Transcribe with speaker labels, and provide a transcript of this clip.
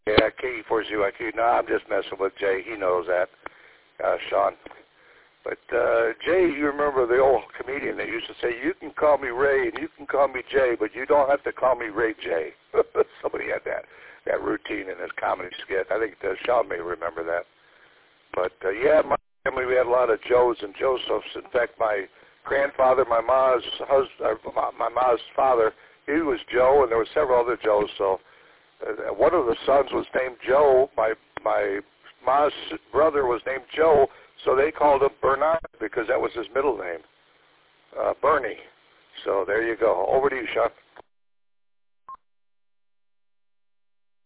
Speaker 1: Yeah, KE4ZYQ. No, I'm just messing with Jay. He knows that, Sean. But Jay, you remember the old comedian that used to say, you can call me Ray and you can call me Jay, but you don't have to call me Ray J. Somebody had that routine in his comedy skit. I think Sean may remember that. But, yeah, my family, we had a lot of Joes and Josephs. In fact, my grandfather, my ma's father, he was Joe, and there were several other Joes. So one of the sons was named Joe. My ma's brother was named Joe. So they called him Bernard because that was his middle name, Bernie. So there you go. Over to you, Sean.